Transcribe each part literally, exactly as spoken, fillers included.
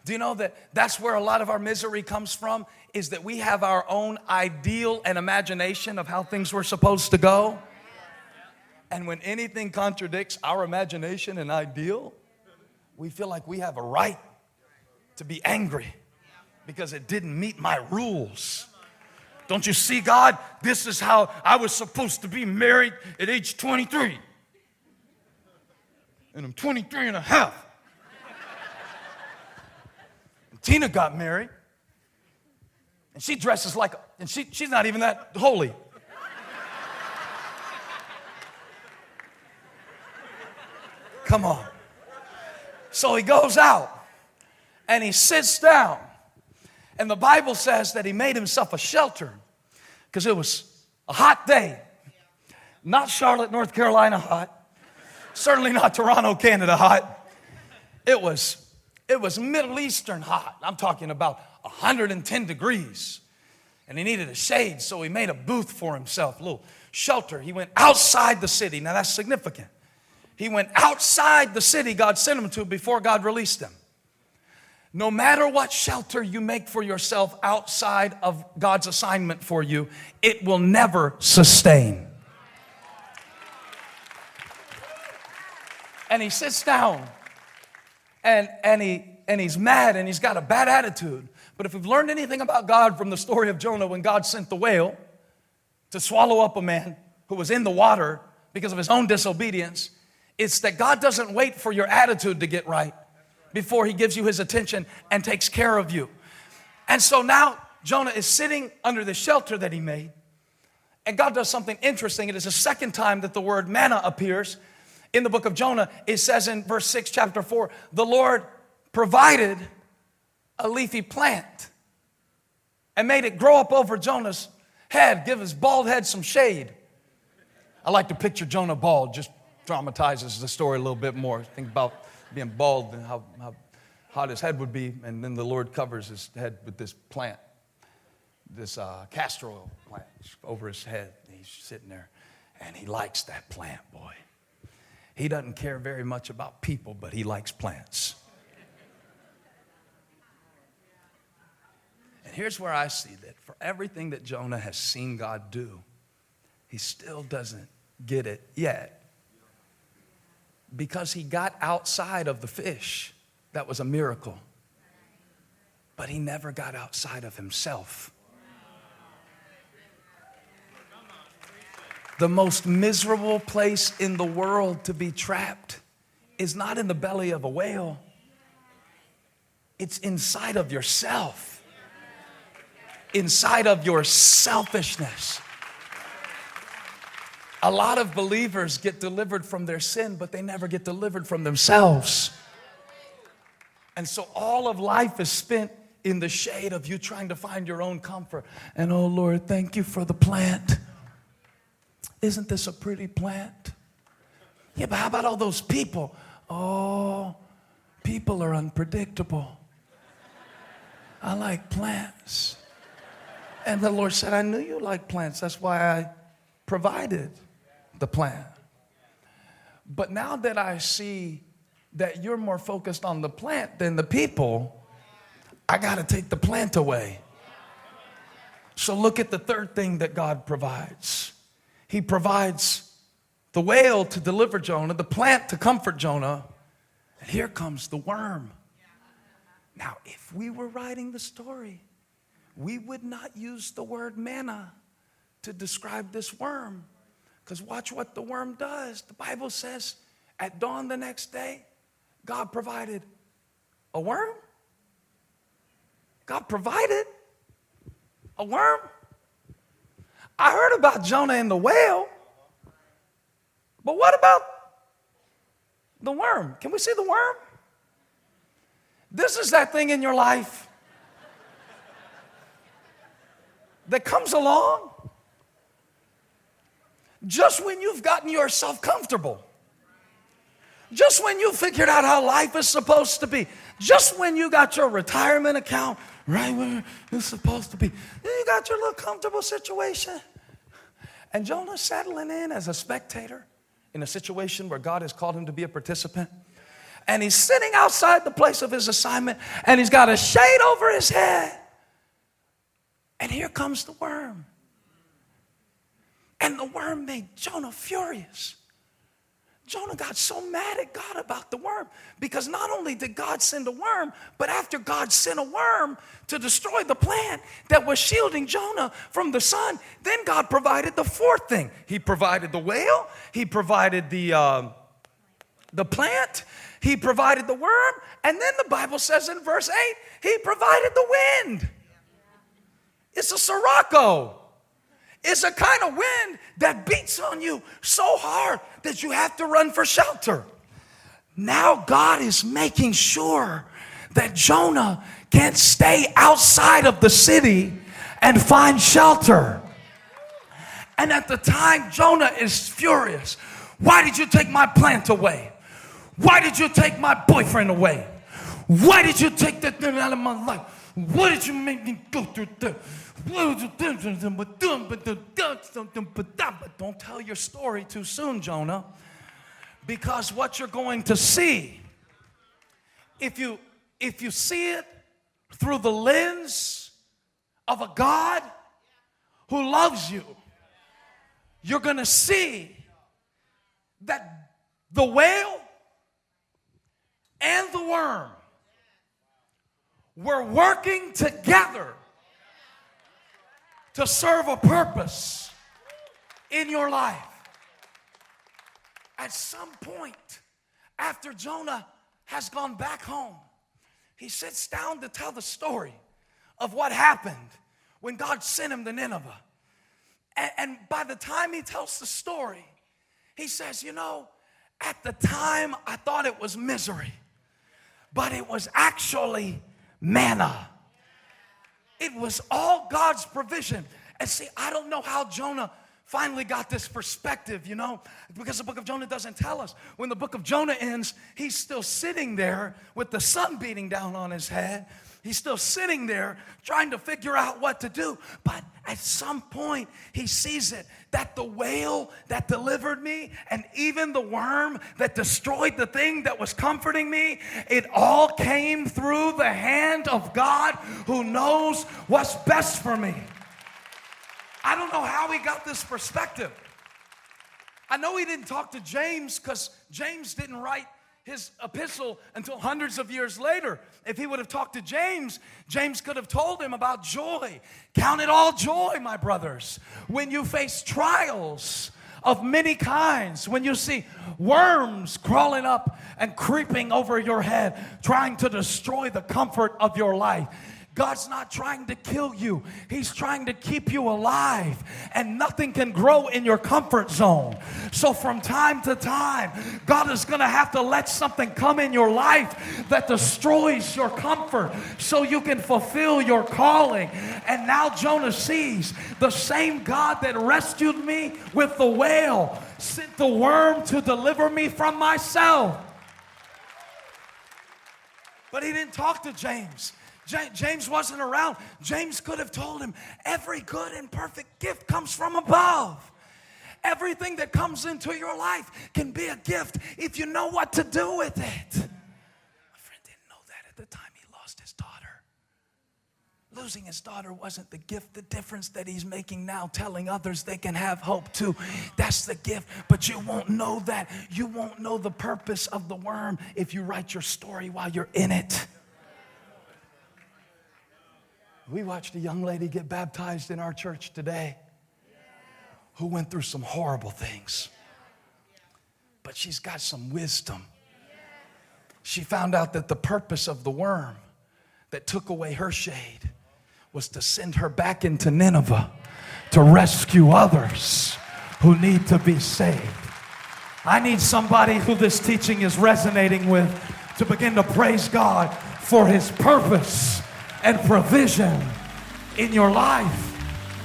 Do you know that that's where a lot of our misery comes from? Is that we have our own ideal and imagination of how things were supposed to go. And when anything contradicts our imagination and ideal, we feel like we have a right to be angry because it didn't meet my rules. Don't you see, God? This is how I was supposed to be married at age twenty-three. And I'm twenty-three and a half. And Tina got married. And she dresses like, and she, she's not even that holy. Come on. So he goes out and he sits down. And the Bible says that he made himself a shelter because it was a hot day. Not Charlotte, North Carolina hot. Certainly not Toronto, Canada hot. It was, it was Middle Eastern hot. I'm talking about one hundred ten degrees. And he needed a shade, so he made a booth for himself, a little shelter. He went outside the city. Now that's significant. He went outside the city God sent him to before God released him. No matter what shelter you make for yourself outside of God's assignment for you, it will never sustain. And he sits down and, and, he, and he's mad and he's got a bad attitude. But if we've learned anything about God from the story of Jonah, when God sent the whale to swallow up a man who was in the water because of his own disobedience, it's that God doesn't wait for your attitude to get right before he gives you his attention and takes care of you. And so now Jonah is sitting under the shelter that he made. And God does something interesting. It is the second time that the word manna appears in the book of Jonah. It says in verse six, chapter four, the Lord provided a leafy plant and made it grow up over Jonah's head, give his bald head some shade. I like to picture Jonah bald, just dramatizes the story a little bit more. Think about being bald and how, how hot his head would be, and then the Lord covers his head with this plant, this uh, castor oil plant over his head. He's sitting there, and he likes that plant, boy. He doesn't care very much about people, but he likes plants. And here's where I see that for everything that Jonah has seen God do, he still doesn't get it yet. Because he got outside of the fish, that was a miracle. But he never got outside of himself. The most miserable place in the world to be trapped is not in the belly of a whale. It's inside of yourself. Inside of your selfishness. A lot of believers get delivered from their sin, but they never get delivered from themselves. And so all of life is spent in the shade of you trying to find your own comfort. And oh Lord, thank you for the plant. Isn't this a pretty plant? Yeah, but how about all those people? Oh, people are unpredictable. I like plants. And the Lord said, I knew you liked plants. That's why I provided the plant. But now that I see that you're more focused on the plant than the people, I got to take the plant away. So look at the third thing that God provides. He provides the whale to deliver Jonah, the plant to comfort Jonah, and here comes the worm. Now, if we were writing the story, we would not use the word manna to describe this worm. Because watch what the worm does. The Bible says at dawn the next day, God provided a worm. God provided a worm. I heard about Jonah and the whale. But what about the worm? Can we see the worm? This is that thing in your life that comes along just when you've gotten yourself comfortable. Just when you figured out how life is supposed to be. Just when you got your retirement account right where it's supposed to be. You got your little comfortable situation. And Jonah's settling in as a spectator in a situation where God has called him to be a participant. And he's sitting outside the place of his assignment, and he's got a shade over his head. And here comes the worm. And the worm made Jonah furious. Jonah got so mad at God about the worm because not only did God send a worm, but after God sent a worm to destroy the plant that was shielding Jonah from the sun, then God provided the fourth thing. He provided the whale, he provided the, uh, the plant, he provided the worm, and then the Bible says in verse eight, he provided the wind. It's a sirocco. It's a kind of wind that beats on you so hard that you have to run for shelter. Now God is making sure that Jonah can't stay outside of the city and find shelter. And at the time, Jonah is furious. Why did you take my plant away? Why did you take my boyfriend away? Why did you take that thing out of my life? What did you make me go through that? Don't tell your story too soon, Jonah, because what you're going to see, if you if you see it through the lens of a God who loves you, you're going to see that the whale and the worm were working together to serve a purpose in your life. At some point, after Jonah has gone back home, he sits down to tell the story of what happened when God sent him to Nineveh. And, and by the time he tells the story, he says, you know, at the time I thought it was misery, but it was actually manna. It was all God's provision. And see, I don't know how Jonah finally got this perspective, you know, because the book of Jonah doesn't tell us. When the book of Jonah ends, he's still sitting there with the sun beating down on his head. He's still sitting there trying to figure out what to do. But at some point, he sees it, that the whale that delivered me and even the worm that destroyed the thing that was comforting me, it all came through the hand of God who knows what's best for me. I don't know how he got this perspective. I know he didn't talk to James because James didn't write his epistle until hundreds of years later. If he would have talked to James, James could have told him about joy. Count it all joy, my brothers, when you face trials of many kinds, when you see worms crawling up and creeping over your head, trying to destroy the comfort of your life. God's not trying to kill you. He's trying to keep you alive. And nothing can grow in your comfort zone. So from time to time, God is going to have to let something come in your life that destroys your comfort so you can fulfill your calling. And now Jonah sees the same God that rescued me with the whale sent the worm to deliver me from myself. But he didn't talk to James. James wasn't around. James could have told him, every good and perfect gift comes from above. Everything that comes into your life can be a gift if you know what to do with it. My friend didn't know that at the time he lost his daughter. Losing his daughter wasn't the gift. The difference that he's making now, telling others they can have hope too. That's the gift. But you won't know that. You won't know the purpose of the worm if you write your story while you're in it. We watched a young lady get baptized in our church today who went through some horrible things. But she's got some wisdom. She found out that the purpose of the worm that took away her shade was to send her back into Nineveh to rescue others who need to be saved. I need somebody who this teaching is resonating with to begin to praise God for his purpose and provision in your life.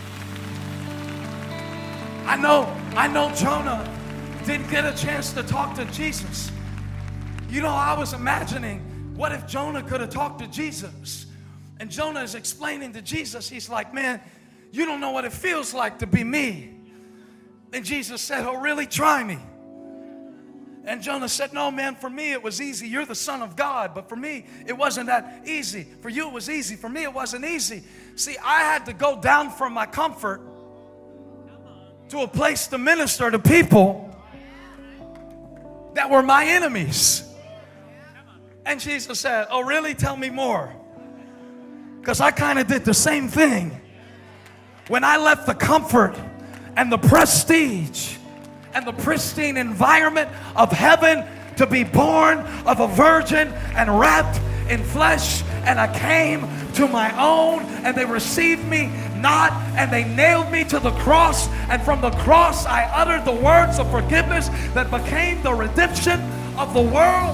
I know, I know Jonah didn't get a chance to talk to Jesus. You know, I was imagining, what if Jonah could have talked to Jesus? And Jonah is explaining to Jesus, he's like, man, you don't know what it feels like to be me. And Jesus said, oh, really? Try me. And Jonah said, no, man, for me it was easy. You're the Son of God, but for me it wasn't that easy. For you it was easy. For me it wasn't easy. See, I had to go down from my comfort to a place to minister to people that were my enemies. And Jesus said, oh, really? Tell me more. Because I kind of did the same thing. When I left the comfort and the prestige and the pristine environment of heaven to be born of a virgin and wrapped in flesh, and I came to my own, and they received me not, and they nailed me to the cross, and from the cross I uttered the words of forgiveness that became the redemption of the world.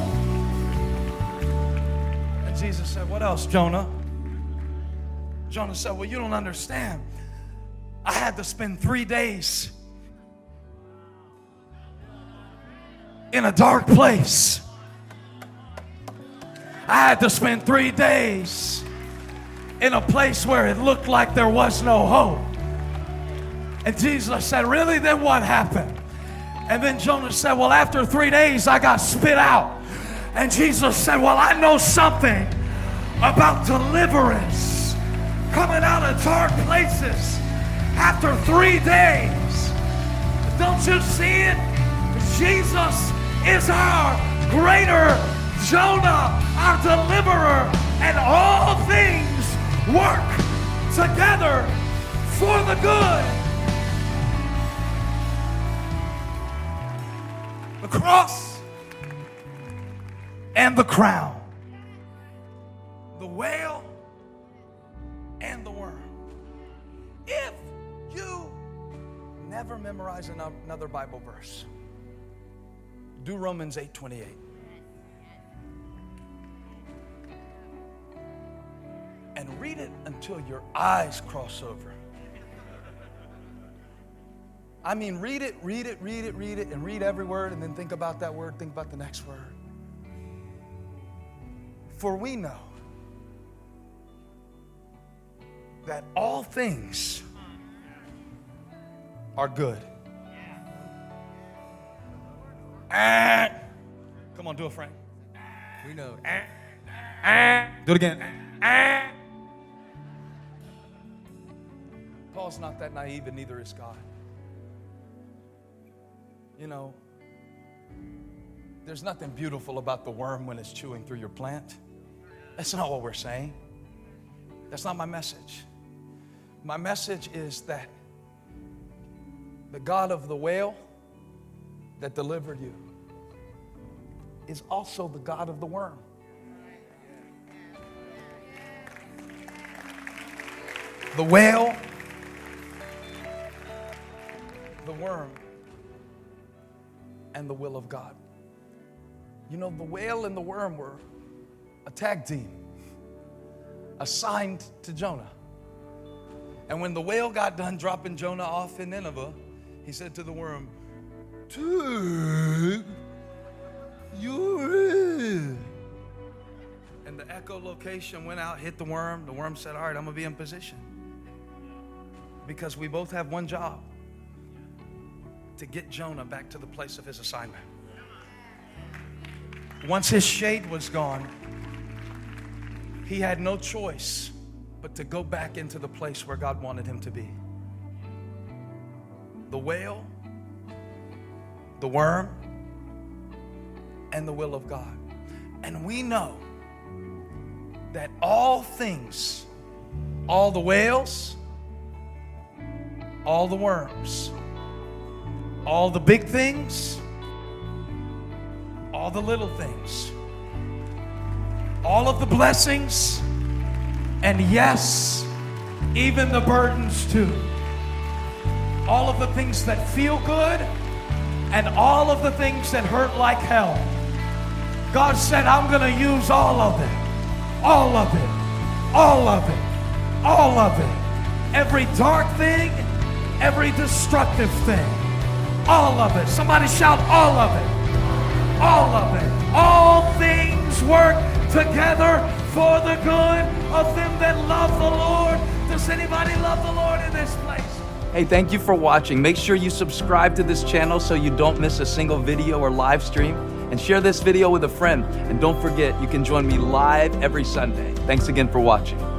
And Jesus said, what else, Jonah? Jonah said, well, you don't understand. I had to spend three days in a dark place. I had to spend three days in a place where it looked like there was no hope. And Jesus said, really? Then what happened? And then Jonah said, well, after three days I got spit out. And Jesus said, well, I know something about deliverance, coming out of dark places after three days. Don't you see it? Jesus is our greater Jonah, our deliverer, and all things work together for the good. The cross and the crown, the whale and the worm. If you never memorize another Bible verse, do Romans eight twenty-eight. And read it until your eyes cross over. I mean, read it, read it, read it, read it, and read every word, and then think about that word, think about the next word. For we know that all things are good. Ah. Come on, do it, Frank. We know. Ah. Ah. Do it again. Ah. Paul's not that naive, and neither is God. You know, there's nothing beautiful about the worm when it's chewing through your plant. That's not what we're saying. That's not my message. My message is that the God of the whale that delivered you is also the God of the worm. The whale, the worm, and the will of God. You know, the whale and the worm were a tag team assigned to Jonah. And when the whale got done dropping Jonah off in Nineveh, he said to the worm, "Take you." And the echolocation went out, hit the worm. The worm said, all right, I'm going to be in position. Because we both have one job: to get Jonah back to the place of his assignment. Once his shade was gone, he had no choice but to go back into the place where God wanted him to be. The whale, the worm, and the will of God. And we know that all things, all the whales, all the worms, all the big things, all the little things, all of the blessings, and yes, even the burdens too. All of the things that feel good and all of the things that hurt like hell. God said, I'm going to use all of it. All of it. All of it. All of it. Every dark thing, every destructive thing. All of it. Somebody shout, all of it. All of it. All things work together for the good of them that love the Lord. Does anybody love the Lord in this place? Hey, thank you for watching. Make sure you subscribe to this channel so you don't miss a single video or live stream. And share this video with a friend. And don't forget, you can join me live every Sunday. Thanks again for watching.